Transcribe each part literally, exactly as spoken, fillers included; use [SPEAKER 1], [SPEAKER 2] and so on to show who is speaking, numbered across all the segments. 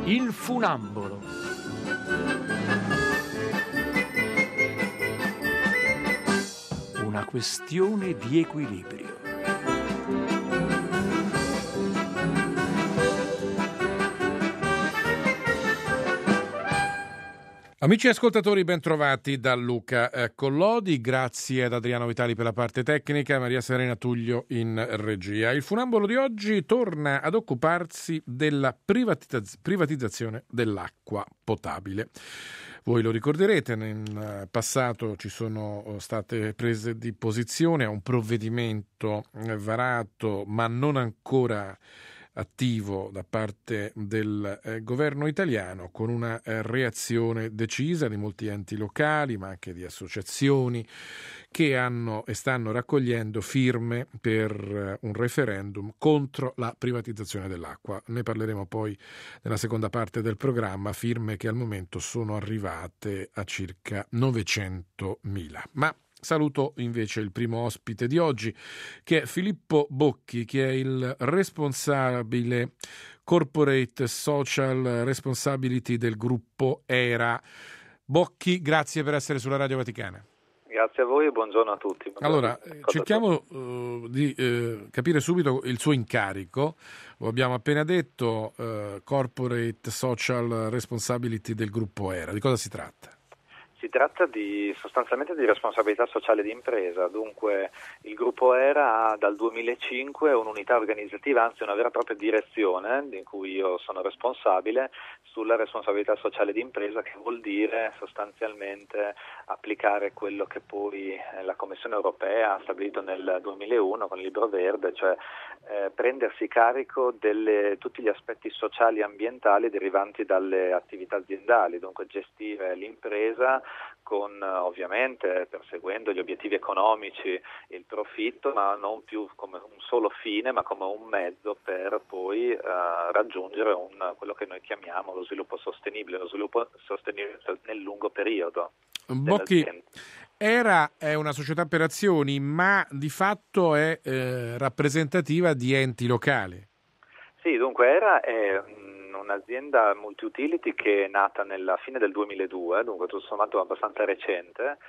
[SPEAKER 1] Il funambolo. Una questione di equilibrio.
[SPEAKER 2] Amici ascoltatori, bentrovati da Luca eh, Collodi, grazie ad Adriano Vitali per la parte tecnica, Maria Serena Tullio in regia. Il funambolo di oggi torna ad occuparsi della privatizz- privatizzazione dell'acqua potabile. Voi lo ricorderete, nel passato ci sono state prese di posizione a un provvedimento varato ma non ancora attivo da parte del eh, governo italiano, con una eh, reazione decisa di molti enti locali ma anche di associazioni che hanno e stanno raccogliendo firme per eh, un referendum contro la privatizzazione dell'acqua. Ne parleremo poi nella seconda parte del programma, firme che al momento sono arrivate a circa novecentomila. Ma saluto invece il primo ospite di oggi, che è Filippo Bocchi, che è il responsabile Corporate Social Responsibility del gruppo ERA. Bocchi, grazie per essere sulla Radio Vaticana.
[SPEAKER 3] Grazie a voi e buongiorno a tutti. Buongiorno.
[SPEAKER 2] Allora, cerchiamo uh, di uh, capire subito il suo incarico. Lo abbiamo appena detto, uh, Corporate Social Responsibility del gruppo ERA. Di cosa si tratta?
[SPEAKER 3] Si tratta di sostanzialmente di responsabilità sociale di impresa, dunque il gruppo ERA ha dal duemilacinque un'unità organizzativa, anzi una vera e propria direzione di cui io sono responsabile sulla responsabilità sociale di impresa, che vuol dire sostanzialmente applicare quello che poi la Commissione europea ha stabilito nel duemilauno con il Libro Verde, cioè eh, prendersi carico di tutti gli aspetti sociali e ambientali derivanti dalle attività aziendali, dunque gestire l'impresa con ovviamente perseguendo gli obiettivi economici, il profitto, ma non più come un solo fine, ma come un mezzo per poi eh, raggiungere un, quello che noi chiamiamo lo sviluppo sostenibile, lo sviluppo sostenibile nel lungo periodo.
[SPEAKER 2] Bocchi, ERA è una società per azioni, ma di fatto è eh, rappresentativa di enti locali.
[SPEAKER 3] Sì, dunque ERA è un'azienda multi-utility che è nata nella fine del duemiladue, dunque tutto sommato abbastanza recente,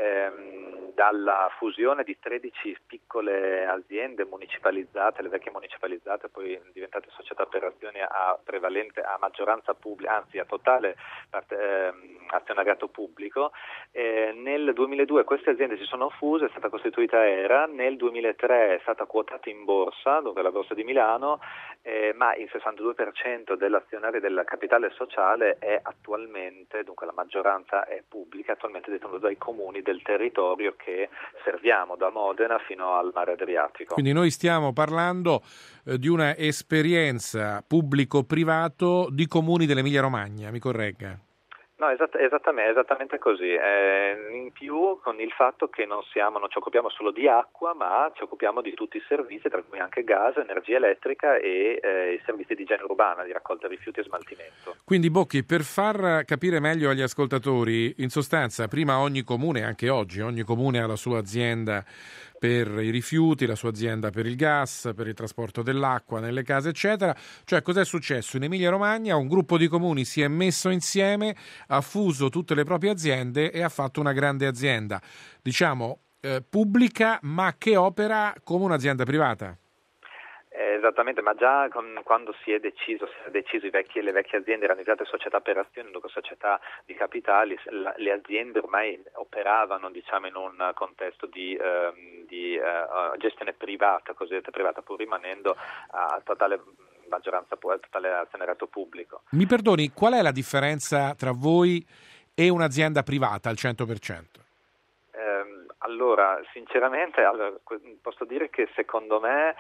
[SPEAKER 3] ehm, dalla fusione di tredici piccole aziende municipalizzate, le vecchie municipalizzate, poi diventate società per azioni a prevalente, a maggioranza pubblica, anzi a totale parte, ehm, azionariato pubblico. Eh, nel duemiladue queste aziende si sono fuse, è stata costituita ERA, nel duemilatré è stata quotata in borsa, dunque la borsa di Milano, eh, ma il sessantadue per cento dell'azionario del capitale sociale è attualmente, dunque la maggioranza è pubblica, attualmente detenuta dai comuni del territorio che serviamo, da Modena fino al mare Adriatico.
[SPEAKER 2] Quindi noi stiamo parlando eh, di una esperienza pubblico-privato di comuni dell'Emilia Romagna, mi corregga?
[SPEAKER 3] No, esatt- esattamente, esattamente così. Eh, in più con il fatto che non siamo, non ci occupiamo solo di acqua, ma ci occupiamo di tutti i servizi, tra cui anche gas, energia elettrica e eh, i servizi di igiene urbana, di raccolta rifiuti e smaltimento.
[SPEAKER 2] Quindi Bocchi, per far capire meglio agli ascoltatori, in sostanza prima ogni comune, anche oggi, ogni comune ha la sua azienda per i rifiuti, la sua azienda per il gas, per il trasporto dell'acqua nelle case, eccetera. Cioè, cos'è successo? In Emilia-Romagna un gruppo di comuni si è messo insieme, ha fuso tutte le proprie aziende e ha fatto una grande azienda, diciamo, eh, pubblica, ma che opera come un'azienda privata.
[SPEAKER 3] Eh, esattamente, ma già con, quando si è deciso, si è deciso i vecchi, le vecchie aziende erano diventate società per azioni, dunque società di capitali, la, le aziende ormai operavano, diciamo, in un contesto di, ehm, di eh, gestione privata, cosiddetta privata, pur rimanendo a totale maggioranza, a totale azionariato pubblico.
[SPEAKER 2] Mi perdoni, qual è la differenza tra voi e un'azienda privata al cento per cento?
[SPEAKER 3] Eh, allora, sinceramente, allora, posso dire che secondo me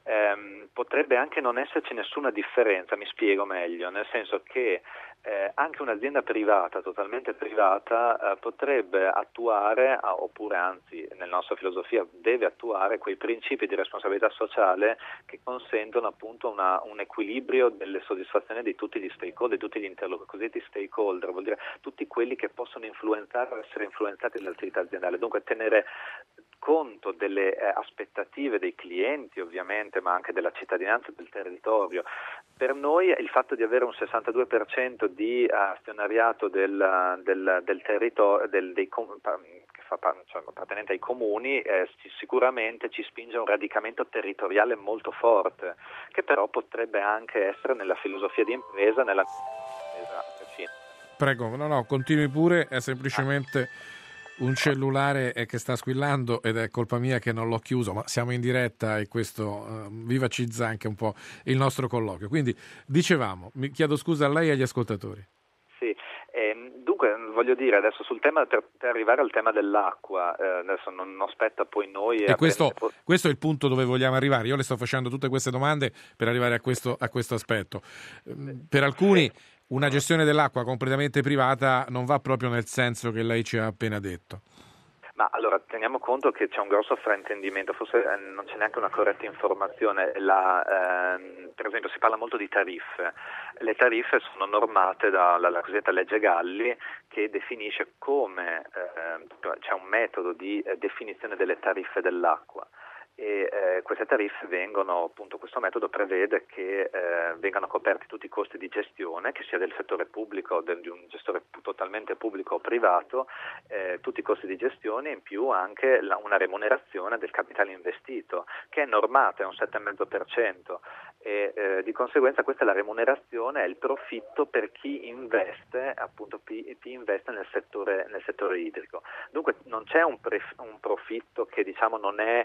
[SPEAKER 3] ehm, potrebbe anche non esserci nessuna differenza, mi spiego meglio, nel senso che eh, anche un'azienda privata, totalmente privata, eh, potrebbe attuare, oppure anzi nella nostra filosofia deve attuare quei principi di responsabilità sociale che consentono appunto una, un equilibrio delle soddisfazioni di tutti gli stakeholder, di tutti gli interlocutori, cosiddetti stakeholder, vuol dire tutti quelli che possono influenzare o essere influenzati dall'attività aziendale, dunque tenere conto delle eh, aspettative dei clienti ovviamente, ma anche della cittadinanza del territorio. Per noi il fatto di avere un sessantadue per cento di azionariato del, del, del territorio, del, dei, che fa, cioè, appartenente ai comuni, eh, sicuramente ci spinge a un radicamento territoriale molto forte, che però potrebbe anche essere nella filosofia di impresa, nella impresa.
[SPEAKER 2] Prego, no, no, continui pure, è semplicemente un cellulare che sta squillando ed è colpa mia che non l'ho chiuso, ma siamo in diretta e questo uh, vivacizza anche un po' il nostro colloquio. Quindi dicevamo, mi chiedo scusa a lei e agli ascoltatori.
[SPEAKER 3] Sì, eh, dunque voglio dire adesso sul tema, per, per arrivare al tema dell'acqua, eh, adesso non, non spetta poi noi...
[SPEAKER 2] E questo,
[SPEAKER 3] prendere...
[SPEAKER 2] questo è il punto dove vogliamo arrivare. Io le sto facendo tutte queste domande per arrivare a questo, a questo aspetto. Per alcuni... Una gestione dell'acqua completamente privata non va proprio nel senso che lei ci ha appena detto.
[SPEAKER 3] Ma allora teniamo conto che c'è un grosso fraintendimento, forse eh, non c'è neanche una corretta informazione. La, eh, per esempio si parla molto di tariffe. Le tariffe sono normate dalla cosiddetta legge Galli, che definisce come eh, c'è un metodo di eh, definizione delle tariffe dell'acqua. E eh, queste tariffe vengono, appunto questo metodo prevede che eh, vengano coperti tutti i costi di gestione, che sia del settore pubblico o del, di un gestore totalmente pubblico o privato, eh, tutti i costi di gestione e in più anche la, una remunerazione del capitale investito, che è normata, è un sette virgola cinque per cento e eh, di conseguenza questa è la remunerazione, è il profitto per chi investe, appunto chi, chi investe nel settore, nel settore idrico. Dunque non c'è un, pre, un profitto che diciamo non è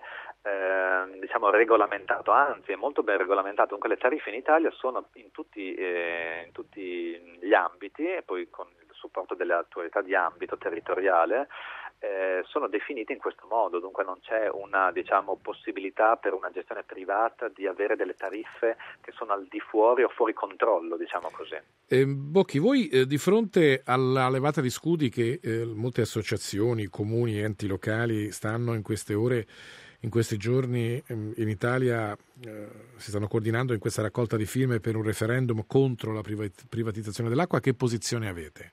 [SPEAKER 3] eh, diciamo regolamentato, anzi è molto ben regolamentato. Dunque le tariffe in Italia sono in tutti, eh, in tutti gli ambiti e poi con il supporto delle autorità di ambito territoriale eh, sono definite in questo modo, dunque non c'è una diciamo possibilità per una gestione privata di avere delle tariffe che sono al di fuori o fuori controllo, diciamo così.
[SPEAKER 2] Eh, Bocchi, voi eh, di fronte alla levata di scudi che eh, molte associazioni, comuni, enti locali stanno in queste ore, in questi giorni ehm, in Italia eh, si stanno coordinando in questa raccolta di firme per un referendum contro la privat- privatizzazione dell'acqua, che posizione avete?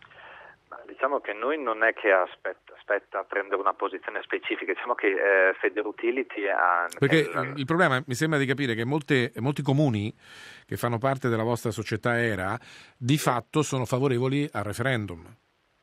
[SPEAKER 3] Diciamo che noi non è che aspetta, aspetta a prendere una posizione specifica, diciamo che eh, Federutility ha...
[SPEAKER 2] Perché
[SPEAKER 3] il,
[SPEAKER 2] il problema mi sembra di capire che molte, molti comuni che fanno parte della vostra società E R A di fatto sono favorevoli al referendum.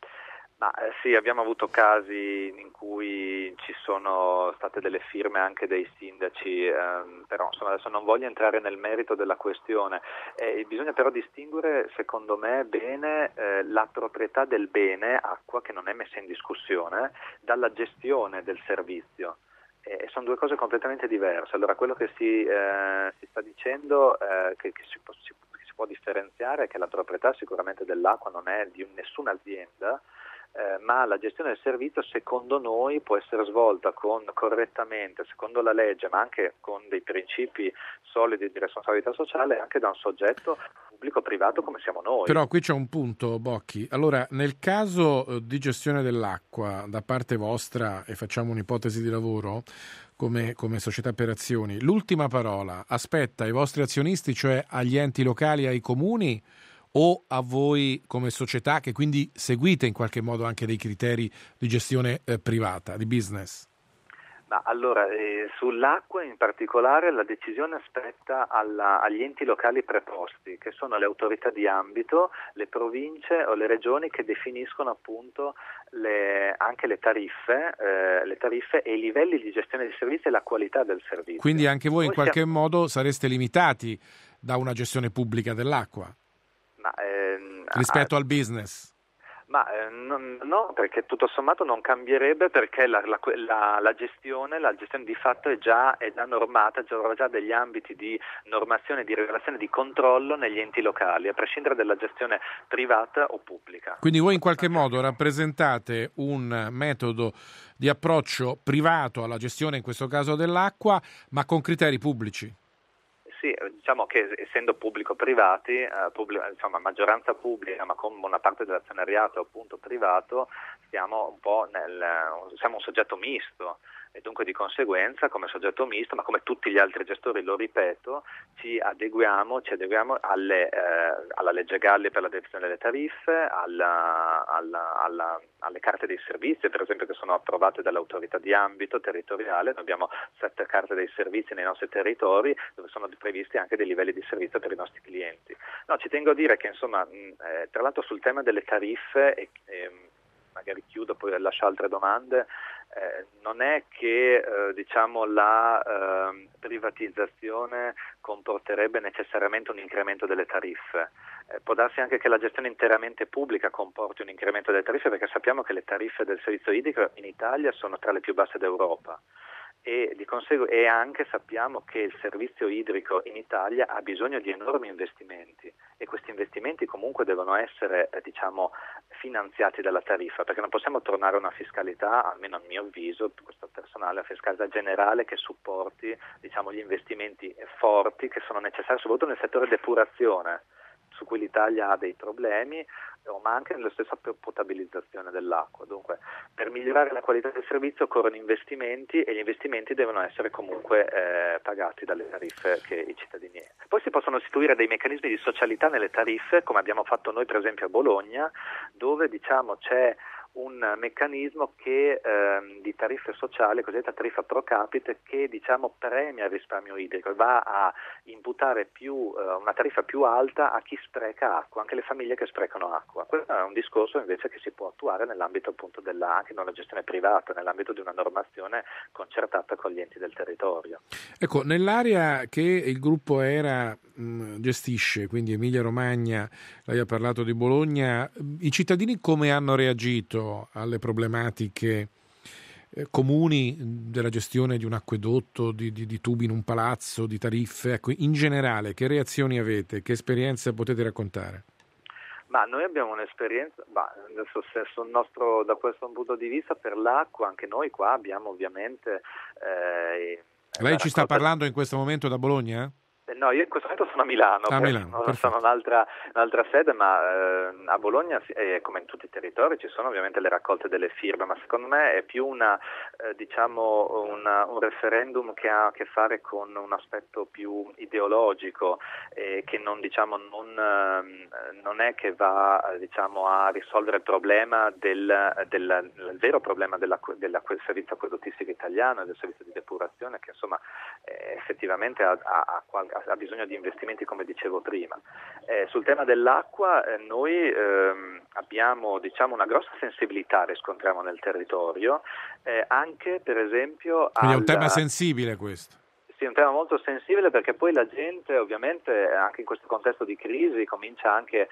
[SPEAKER 3] Ma eh, sì, abbiamo avuto casi in cui ci sono state delle firme anche dei sindaci, ehm, però insomma adesso non voglio entrare nel merito della questione. Eh, bisogna però distinguere, secondo me, bene eh, la proprietà del bene, acqua, che non è messa in discussione, dalla gestione del servizio. E sono due cose completamente diverse. Allora quello che si, eh, si sta dicendo eh, che, che si, può, si, si può differenziare è che la proprietà sicuramente dell'acqua non è di nessuna azienda, Eh, ma la gestione del servizio secondo noi può essere svolta con, correttamente, secondo la legge, ma anche con dei principi solidi di responsabilità sociale anche da un soggetto pubblico-privato come siamo noi.
[SPEAKER 2] Però qui c'è un punto, Bocchi. Allora, nel caso di gestione dell'acqua da parte vostra, e facciamo un'ipotesi di lavoro come, come società per azioni, l'ultima parola aspetta ai vostri azionisti, cioè agli enti locali, ai comuni, o a voi come società che quindi seguite in qualche modo anche dei criteri di gestione eh, privata, di business?
[SPEAKER 3] Ma allora, eh, sull'acqua in particolare la decisione spetta alla, agli enti locali preposti, che sono le autorità di ambito, le province o le regioni che definiscono appunto le, anche le tariffe, eh, le tariffe e i livelli di gestione dei servizi e la qualità del servizio.
[SPEAKER 2] Quindi anche voi in
[SPEAKER 3] Noi
[SPEAKER 2] qualche
[SPEAKER 3] siamo...
[SPEAKER 2] modo sareste limitati da una gestione pubblica dell'acqua?
[SPEAKER 3] Ma, ehm,
[SPEAKER 2] rispetto
[SPEAKER 3] ah,
[SPEAKER 2] al business?
[SPEAKER 3] Ma eh, non, no, perché tutto sommato non cambierebbe, perché la, la, la, la gestione, la gestione di fatto è già, è già normata, ci sono già degli ambiti di normazione, di regolazione, di controllo negli enti locali, a prescindere dalla gestione privata o pubblica.
[SPEAKER 2] Quindi voi in qualche modo rappresentate un metodo di approccio privato alla gestione, in questo caso dell'acqua, ma con criteri pubblici?
[SPEAKER 3] Sì, diciamo che essendo pubblico-privati, eh, pubblico, insomma maggioranza pubblica ma con una parte dell'azionariato appunto privato, siamo un po' nel, siamo un soggetto misto, e dunque di conseguenza come soggetto misto, ma come tutti gli altri gestori, lo ripeto, ci adeguiamo, ci adeguiamo alle, eh, alla legge Galli per la definizione delle tariffe, alla, alla, alla, alle carte dei servizi, per esempio, che sono approvate dall'autorità di ambito territoriale. Noi abbiamo sette carte dei servizi nei nostri territori dove sono previsti anche dei livelli di servizio per i nostri clienti. No, ci tengo a dire che insomma, mh, eh, tra l'altro sul tema delle tariffe, e, e magari chiudo, poi lascio altre domande, eh, non è che eh, diciamo la eh, privatizzazione comporterebbe necessariamente un incremento delle tariffe. Eh, può darsi anche che la gestione interamente pubblica comporti un incremento delle tariffe, perché sappiamo che le tariffe del servizio idrico in Italia sono tra le più basse d'Europa. E di conseguenza e anche sappiamo che il servizio idrico in Italia ha bisogno di enormi investimenti, e questi investimenti comunque devono essere eh, diciamo finanziati dalla tariffa, perché non possiamo tornare a una fiscalità, almeno a mio avviso, questo personale, una fiscalità generale che supporti diciamo gli investimenti forti che sono necessari soprattutto nel settore depurazione, su cui l'Italia ha dei problemi, ma anche nella stessa potabilizzazione dell'acqua. Dunque, per migliorare la qualità del servizio occorrono investimenti, e gli investimenti devono essere comunque eh, pagati dalle tariffe che i cittadini hanno. Poi si possono istituire dei meccanismi di socialità nelle tariffe, come abbiamo fatto noi per esempio a Bologna, dove diciamo c'è un meccanismo che ehm, di tariffe sociali, cosiddetta tariffa pro capite, che diciamo premia il risparmio idrico e va a imputare più eh, una tariffa più alta a chi spreca acqua, anche le famiglie che sprecano acqua. Questo è un discorso invece che si può attuare nell'ambito appunto della anche nella gestione privata, nell'ambito di una normazione concertata con gli enti del territorio.
[SPEAKER 2] Ecco, nell'area che il gruppo ERA mh, gestisce, quindi Emilia Romagna, lei ha parlato di Bologna, i cittadini come hanno reagito alle problematiche eh, comuni della gestione di un acquedotto, di, di, di tubi in un palazzo, di tariffe? Ecco, in generale, che reazioni avete? Che esperienze potete raccontare?
[SPEAKER 3] Ma noi abbiamo un'esperienza, bah, adesso se sul nostro, da questo punto di vista per l'acqua, anche noi qua abbiamo ovviamente... Eh,
[SPEAKER 2] Lei ci sta parlando in questo momento da Bologna?
[SPEAKER 3] No, io in questo momento sono a Milano,
[SPEAKER 2] a Milano
[SPEAKER 3] sono un'altra, un'altra sede, ma eh, a Bologna, eh, come in tutti i territori, ci sono ovviamente le raccolte delle firme, ma secondo me è più una, eh, diciamo una, un referendum che ha a che fare con un aspetto più ideologico, eh, che non, diciamo, non, eh, non è che va diciamo, a risolvere il problema del, del il vero problema della, della, del servizio acquedottistico italiano e del servizio di depurazione, che insomma eh, effettivamente ha, ha, ha ha bisogno di investimenti, come dicevo prima. Eh, sul tema dell'acqua eh, noi ehm, abbiamo diciamo una grossa sensibilità, riscontriamo nel territorio, eh, anche per esempio
[SPEAKER 2] quindi
[SPEAKER 3] al...
[SPEAKER 2] è un tema sensibile questo.
[SPEAKER 3] Sì, è un tema molto sensibile, perché poi la gente ovviamente anche in questo contesto di crisi comincia anche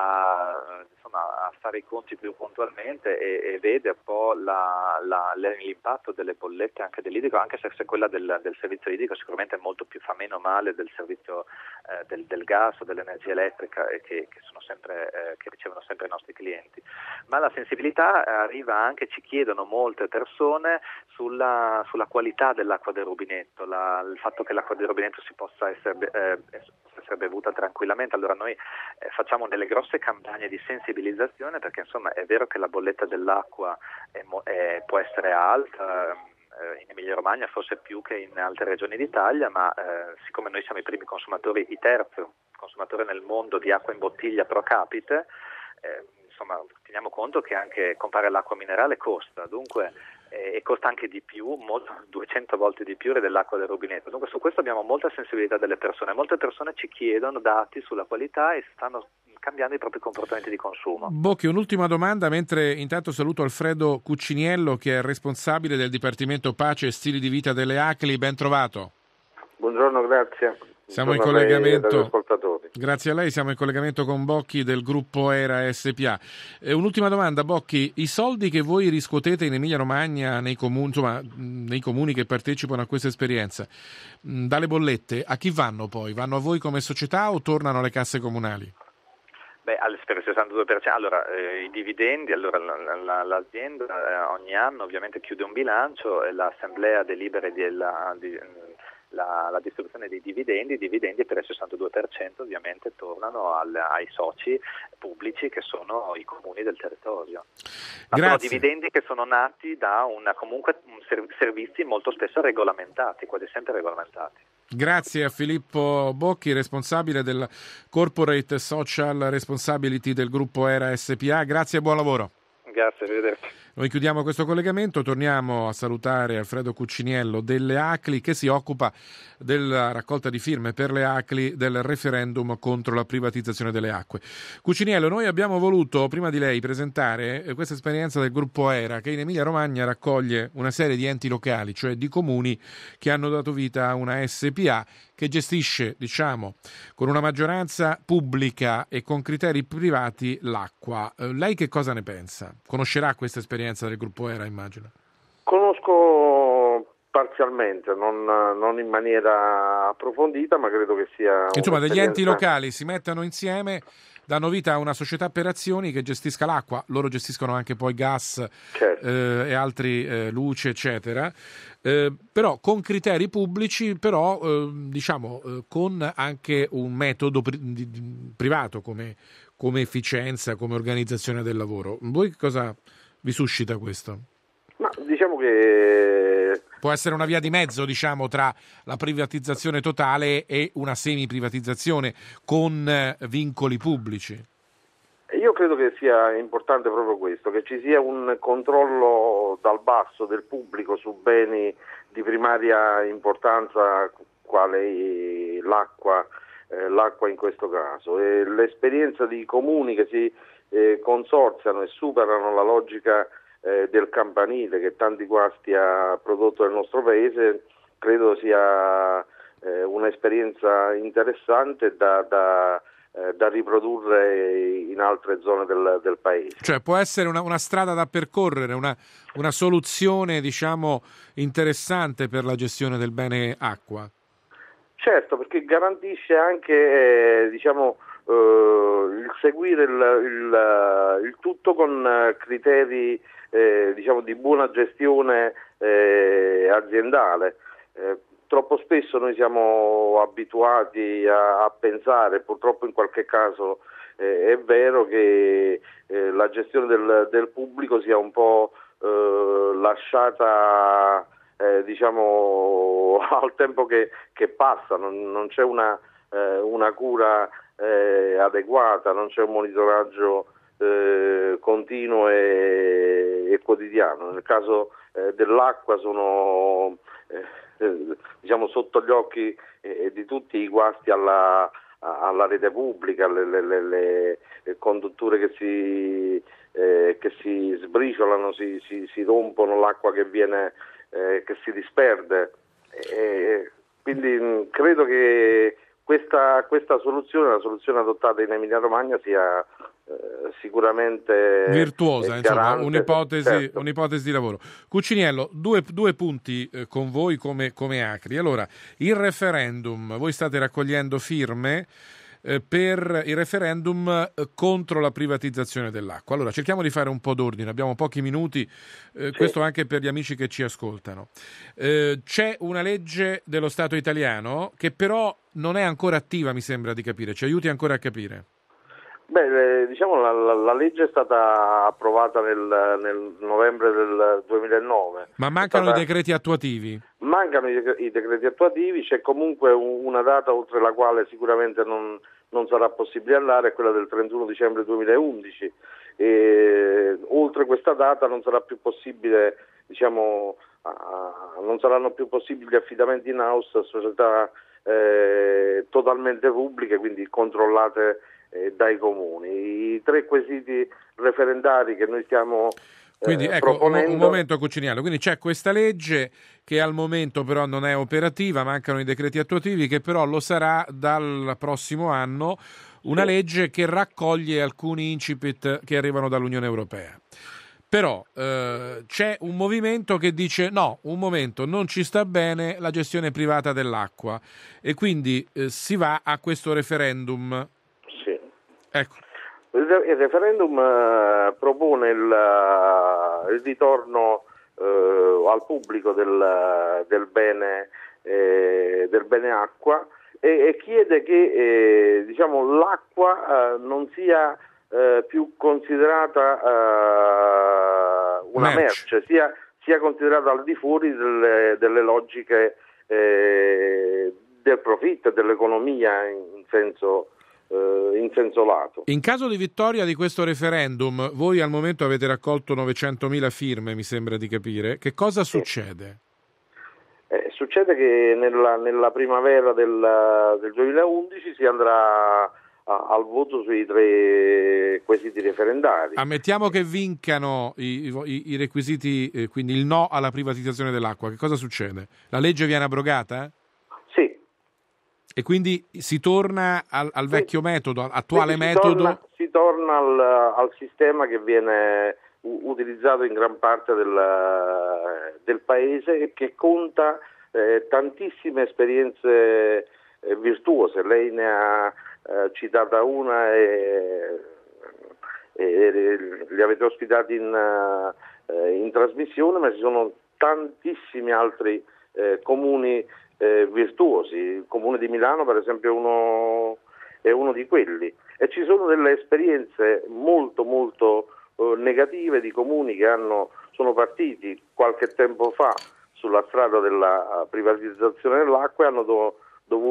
[SPEAKER 3] a, insomma, a fare i conti più puntualmente e, e vede un po' la, la, l'impatto delle bollette anche dell'idrico, anche se, se quella del, del servizio idrico sicuramente è molto più, fa meno male del servizio eh, del, del gas o dell'energia elettrica, e che, che, sono sempre, eh, che ricevono sempre i nostri clienti. Ma la sensibilità arriva anche, ci chiedono molte persone sulla, sulla qualità dell'acqua del rubinetto, la, il fatto che l'acqua del rubinetto si possa essere, eh, essere bevuta tranquillamente. Allora noi eh, facciamo delle grosse campagne di sensibilizzazione, perché insomma è vero che la bolletta dell'acqua è, è, può essere alta, eh, in Emilia Romagna forse più che in altre regioni d'Italia, ma eh, siccome noi siamo i primi consumatori, i terzi consumatori nel mondo di acqua in bottiglia pro capite, eh, insomma teniamo conto che anche comprare l'acqua minerale costa, dunque eh, e costa anche di più, molto, duecento volte di più dell'acqua del rubinetto. Dunque su questo abbiamo molta sensibilità delle persone. Molte persone ci chiedono dati sulla qualità e stanno cambiando i propri comportamenti di consumo.
[SPEAKER 2] Bocchi, un'ultima domanda, mentre intanto saluto Alfredo Cucciniello, che è responsabile del Dipartimento Pace e Stili di Vita delle A C L I. Ben trovato.
[SPEAKER 4] Buongiorno, grazie.
[SPEAKER 2] Siamo in
[SPEAKER 4] Buongiorno
[SPEAKER 2] collegamento. Grazie a lei, siamo in collegamento con Bocchi del gruppo ERA S P A. Eh, un'ultima domanda, Bocchi, i soldi che voi riscuotete in Emilia Romagna nei comuni, insomma, nei comuni che partecipano a questa esperienza, mh, dalle bollette, a chi vanno poi? Vanno a voi come società o tornano alle casse comunali?
[SPEAKER 3] Beh, per il sessantadue per cento, allora eh, i dividendi, allora la, la, l'azienda eh, ogni anno ovviamente chiude un bilancio e l'assemblea delibera di, la, di la, la distribuzione dei dividendi. I dividendi per il sessantadue per cento ovviamente tornano al, ai soci pubblici che sono i comuni del territorio. Ma
[SPEAKER 2] Grazie.
[SPEAKER 3] sono dividendi che sono nati da una, comunque un serv- servizi molto spesso regolamentati, quasi sempre regolamentati.
[SPEAKER 2] Grazie a Filippo Bocchi, responsabile del Corporate Social Responsibility del gruppo Era S P A. Grazie e buon lavoro.
[SPEAKER 3] Grazie, arrivederci.
[SPEAKER 2] Noi chiudiamo questo collegamento, torniamo a salutare Alfredo Cucciniello delle A C L I che si occupa della raccolta di firme per le A C L I del referendum contro la privatizzazione delle acque. Cucciniello, noi abbiamo voluto prima di lei presentare questa esperienza del gruppo Era che in Emilia Romagna raccoglie una serie di enti locali, cioè di comuni che hanno dato vita a una S P A che gestisce, diciamo, con una maggioranza pubblica e con criteri privati l'acqua. Eh, lei che cosa ne pensa? Conoscerà questa esperienza del gruppo Era, immagino?
[SPEAKER 4] Conosco parzialmente, non, non in maniera approfondita, ma credo che sia
[SPEAKER 2] Insomma, degli enti locali si mettono insieme, danno vita a una società per azioni che gestisca l'acqua, loro gestiscono anche poi gas, certo. eh, e altri eh, luce, eccetera. Eh, però con criteri pubblici, però eh, diciamo eh, con anche un metodo pri- di, di, privato come, come efficienza, come organizzazione del lavoro. Voi cosa vi suscita questo?
[SPEAKER 4] Ma diciamo che
[SPEAKER 2] può essere una via di mezzo, diciamo, tra la privatizzazione totale e una semi-privatizzazione con eh, vincoli pubblici.
[SPEAKER 4] Io credo che sia importante proprio questo, che ci sia un controllo dal basso del pubblico su beni di primaria importanza quale l'acqua, eh, l'acqua in questo caso. E l'esperienza di comuni che si eh, consorziano e superano la logica eh, del campanile che tanti guasti ha prodotto nel nostro paese, credo sia eh, un'esperienza interessante da, da da riprodurre in altre zone del, del paese.
[SPEAKER 2] Cioè può essere una, una strada da percorrere, una, una soluzione, diciamo, interessante per la gestione del bene acqua.
[SPEAKER 4] Certo, perché garantisce anche eh, diciamo eh, il seguire il, il, il tutto con criteri eh, diciamo di buona gestione eh, aziendale. Eh, Troppo spesso noi siamo abituati a, a pensare, purtroppo in qualche caso eh, è vero, che eh, la gestione del, del pubblico sia un po' eh, lasciata eh, diciamo al tempo che, che passa, non, non c'è una, eh, una cura eh, adeguata, non c'è un monitoraggio eh, continuo e, e quotidiano. Nel caso eh, dell'acqua sono eh, diciamo sotto gli occhi eh, di tutti i guasti alla, alla rete pubblica, le, le, le, le condutture che si, eh, che si sbriciolano, si, si, si rompono, l'acqua che viene eh, che si disperde. Eh, quindi mh, credo che questa, questa soluzione, la soluzione adottata in Emilia Romagna, sia eh, sicuramente
[SPEAKER 2] virtuosa,
[SPEAKER 4] eh,
[SPEAKER 2] insomma,
[SPEAKER 4] garante,
[SPEAKER 2] un'ipotesi,
[SPEAKER 4] certo.
[SPEAKER 2] un'ipotesi di lavoro. Cucciniello, due, due punti eh, con voi come, come A C L I. Allora, il referendum, voi state raccogliendo firme eh, per il referendum eh, contro la privatizzazione dell'acqua. Allora, cerchiamo di fare un po' d'ordine, abbiamo pochi minuti, eh,
[SPEAKER 4] Sì.
[SPEAKER 2] questo anche per gli amici che ci ascoltano. Eh, c'è una legge dello Stato italiano che però non è ancora attiva, mi sembra di capire, ci aiuti ancora a capire.
[SPEAKER 4] Beh, diciamo la, la, la legge è stata approvata nel, nel novembre del duemilanove.
[SPEAKER 2] Ma mancano
[SPEAKER 4] stata...
[SPEAKER 2] i decreti attuativi?
[SPEAKER 4] Mancano i, i decreti attuativi, c'è comunque un, una data oltre la quale sicuramente non, non sarà possibile andare, è quella del trentuno dicembre duemilaundici. E, oltre questa data non sarà più possibile, diciamo, uh, non saranno più possibili gli affidamenti in house a società eh, totalmente pubbliche, quindi controllate eh, dai comuni. I tre quesiti referendari che noi stiamo
[SPEAKER 2] Quindi
[SPEAKER 4] eh,
[SPEAKER 2] ecco,
[SPEAKER 4] proponendo...
[SPEAKER 2] un momento Cucciniello, quindi c'è questa legge che al momento però non è operativa, mancano i decreti attuativi, che però lo sarà dal prossimo anno, una
[SPEAKER 4] Sì.
[SPEAKER 2] legge che raccoglie alcuni incipit che arrivano dall'Unione Europea. Però eh, c'è un movimento che dice no, un momento, non ci sta bene la gestione privata dell'acqua e quindi eh, si va a questo referendum.
[SPEAKER 4] Sì.
[SPEAKER 2] Ecco.
[SPEAKER 4] Il referendum uh, propone il, uh, il ritorno uh, al pubblico del, del bene eh, del bene acqua e, e chiede che eh, diciamo, l'acqua eh, non sia eh, più considerata eh, una merce, merce sia, sia considerata al di fuori delle, delle logiche eh, del profitto e dell'economia in senso in senso lato.
[SPEAKER 2] In caso di vittoria di questo referendum, voi al momento avete raccolto novecentomila firme, mi sembra di capire. Che cosa
[SPEAKER 4] sì.
[SPEAKER 2] succede?
[SPEAKER 4] Eh, succede che nella, nella primavera del, del duemilaundici si andrà a, al voto sui tre quesiti referendari.
[SPEAKER 2] Ammettiamo che vincano i, i, i requisiti, eh, quindi il no alla privatizzazione dell'acqua. Che cosa succede? La legge viene abrogata?
[SPEAKER 4] Sì.
[SPEAKER 2] E quindi si torna al, al vecchio sì. metodo, attuale
[SPEAKER 4] si
[SPEAKER 2] metodo?
[SPEAKER 4] Torna, si torna al, al sistema che viene u- utilizzato in gran parte del, del paese e che conta eh, tantissime esperienze eh, virtuose. Lei ne ha eh, citata una e, e, e li avete ospitati in, uh, in trasmissione, ma ci sono tantissimi altri eh, comuni Eh, virtuosi. Il comune di Milano per esempio è uno, è uno di quelli, e ci sono delle esperienze molto molto eh, negative di comuni che hanno, sono partiti qualche tempo fa sulla strada della privatizzazione dell'acqua e hanno do,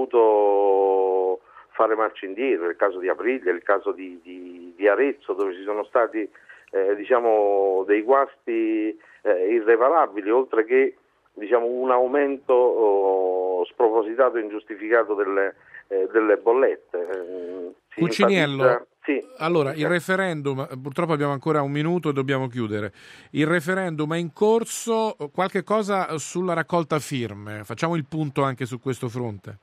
[SPEAKER 4] dovuto fare marcia indietro. Il caso di Aprilia, il caso di, di, di Arezzo, dove ci sono stati eh, diciamo dei guasti eh, irreparabili, oltre che diciamo un aumento oh, spropositato e ingiustificato delle, eh, delle bollette. Eh,
[SPEAKER 2] Cuciniello,
[SPEAKER 4] enfatizza... sì.
[SPEAKER 2] Allora il referendum, purtroppo abbiamo ancora un minuto e dobbiamo chiudere. Il referendum è in corso, qualche cosa sulla raccolta firme, facciamo il punto anche su questo fronte.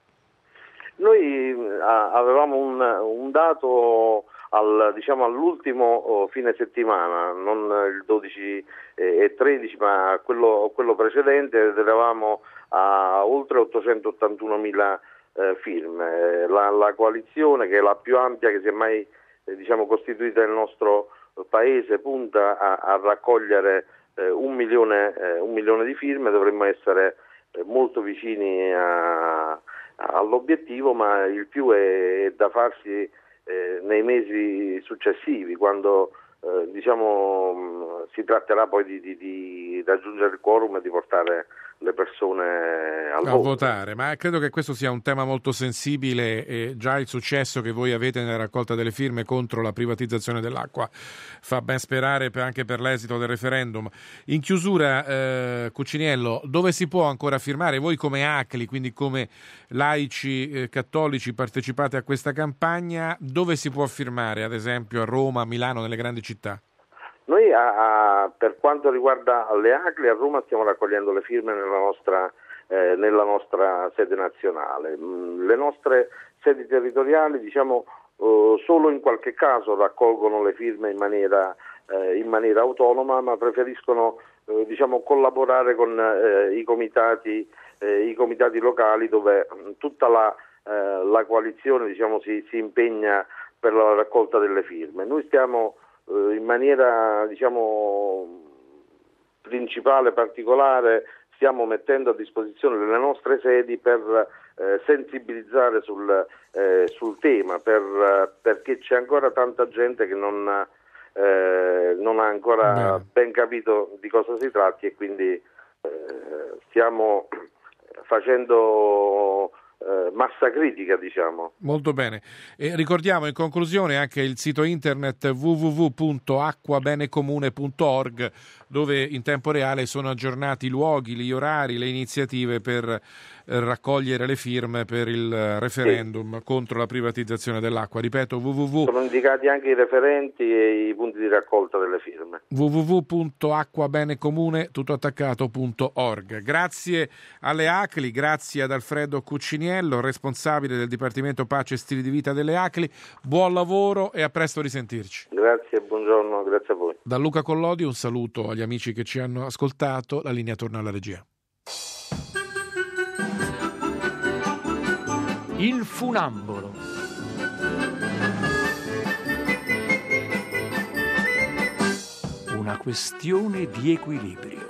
[SPEAKER 4] Noi a, avevamo un, un dato al, diciamo, all'ultimo oh, fine settimana, non il dodici e tredici, ma quello, quello precedente, ed eravamo a oltre ottocentottantunomila eh, firme. La, la coalizione, che è la più ampia che si è mai eh, diciamo, costituita nel nostro paese, punta a, a raccogliere eh, un, milione, eh, un milione di firme. Dovremmo essere eh, molto vicini a, all'obiettivo, ma il più è, è da farsi eh, nei mesi successivi, quando eh, diciamo si tratterà poi di, di, di raggiungere il quorum e di portare le persone al
[SPEAKER 2] a
[SPEAKER 4] voto.
[SPEAKER 2] votare, ma credo che questo sia un tema molto sensibile e già il successo che voi avete nella raccolta delle firme contro la privatizzazione dell'acqua fa ben sperare per, anche per l'esito del referendum. In chiusura, eh, Cuciniello, dove si può ancora firmare? Voi come A C L I, quindi come laici eh, cattolici, partecipate a questa campagna, dove si può firmare? Ad esempio a Roma, a Milano, nelle grandi città?
[SPEAKER 4] Noi a, a, per quanto riguarda le A C L I, a Roma stiamo raccogliendo le firme nella nostra, eh, nella nostra sede nazionale. Le nostre sedi territoriali, diciamo, eh, solo in qualche caso raccolgono le firme in maniera, eh, in maniera autonoma, ma preferiscono eh, diciamo, collaborare con eh, i comitati, eh, i comitati locali, dove tutta la, eh, la coalizione diciamo, si, si impegna per la raccolta delle firme. Noi stiamo in maniera diciamo principale, particolare, stiamo mettendo a disposizione le nostre sedi per eh, sensibilizzare sul, eh, sul tema, per, perché c'è ancora tanta gente che non, eh, non ha ancora Beh. ben capito di cosa si tratti, e quindi eh, stiamo facendo Eh, massa critica, diciamo.
[SPEAKER 2] Molto bene. E ricordiamo in conclusione anche il sito internet w w w punto acquabenecomune punto org, dove in tempo reale sono aggiornati i luoghi, gli orari, le iniziative per eh, raccogliere le firme per il referendum sì. contro la privatizzazione dell'acqua. Ripeto, www.
[SPEAKER 4] Sono indicati anche i referenti e i punti di raccolta delle firme.
[SPEAKER 2] w w w punto acquabenecomune tutto attaccato punto org. Grazie alle A C L I, grazie ad Alfredo Cuciniello, responsabile del Dipartimento Pace e Stili di Vita delle A C L I. Buon lavoro e a presto risentirci.
[SPEAKER 4] Grazie, buongiorno, grazie a voi.
[SPEAKER 2] Da Luca Collodi un saluto agli amici che ci hanno ascoltato. La linea torna alla regia.
[SPEAKER 1] Il funambolo. Una questione di equilibrio.